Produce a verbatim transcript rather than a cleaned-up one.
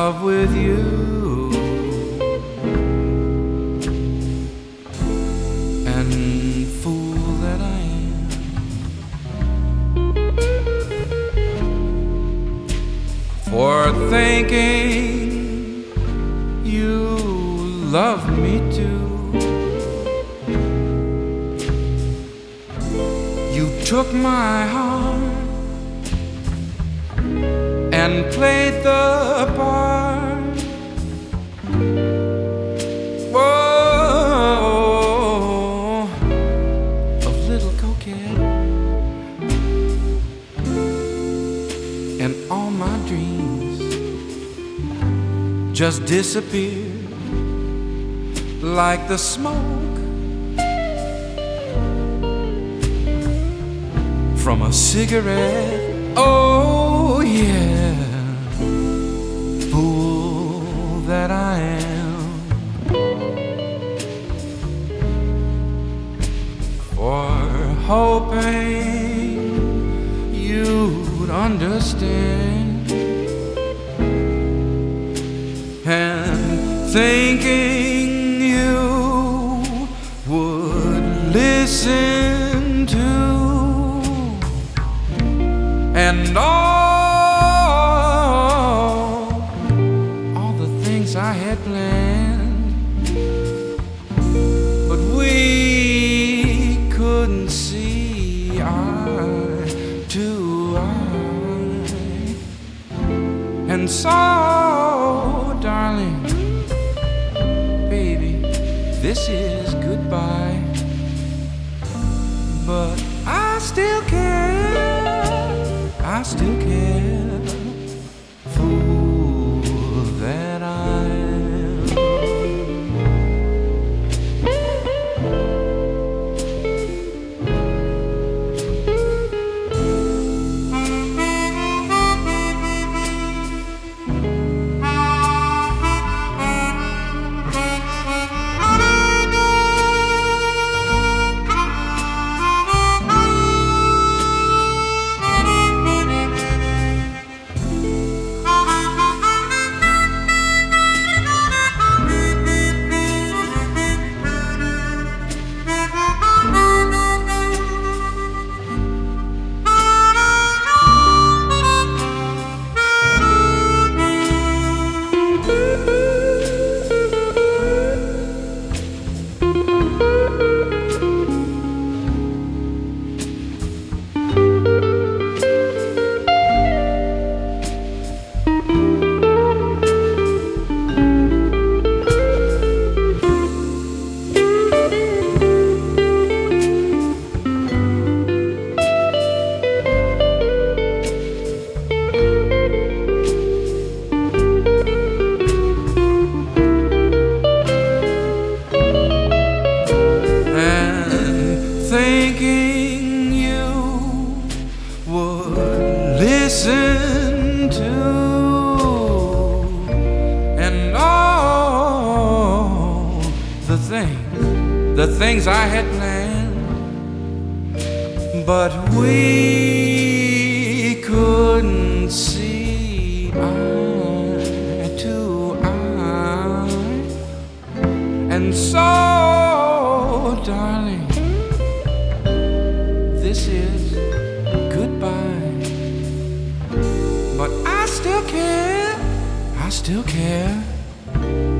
love with you. And fool that I am, for thinking you love me too. You took my heart and played the part. Whoa, of little coquette, and all my dreams just disappeared like the smoke from a cigarette. Oh yeah, fool that I am, for hoping you'd understand, and thinking you would listen to, and all, all the things I had planned, but we couldn't see eye to eye. And so, darling, baby, this is goodbye, but I still care, I still care, fool that I thinking you would listen to, and all the things, the things I had planned, but we couldn't see eye to eye. And so, darling, this is goodbye, but I still care, I still care.